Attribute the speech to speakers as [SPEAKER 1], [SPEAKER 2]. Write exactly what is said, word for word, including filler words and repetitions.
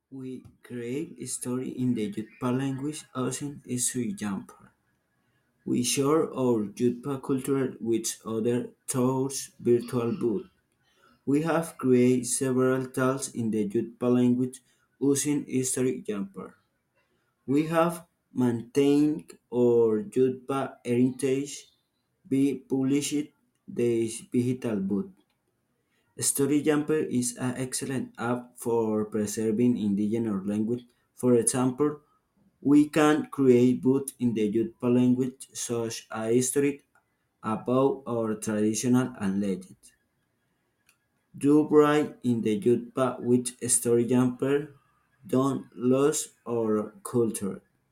[SPEAKER 1] We create a story in the Jutpa language using History Jumper. We share our Jutpa culture with other tours virtual booth. We have created several tales in the Jutpa language using History Jumper. We have maintained our Jutpa heritage by published the digital book. Story Jumper is an excellent app for preserving indigenous language. For example, we can create books in the Jutpa language such as history about our traditional and legends. Do write in the Jutpa with Story Jumper, don't lose our culture.